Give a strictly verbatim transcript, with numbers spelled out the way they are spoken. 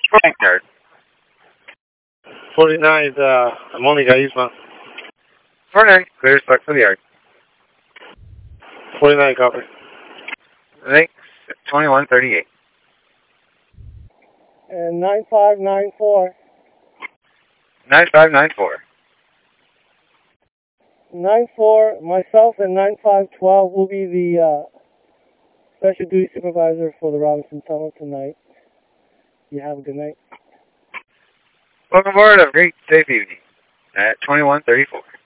Bank yard. forty-nine, uh, I'm only got Yusma. forty-nine, clear spot for the yard. forty-nine, copy. Thanks, twenty-one thirty-eight. And nine five nine four. nine five nine four. nine four, myself and nine five twelve will be the uh, special duty supervisor for the Robinson Tunnel tonight. You have a good night. Welcome aboard. Have a great, safe evening at twenty-one thirty-four.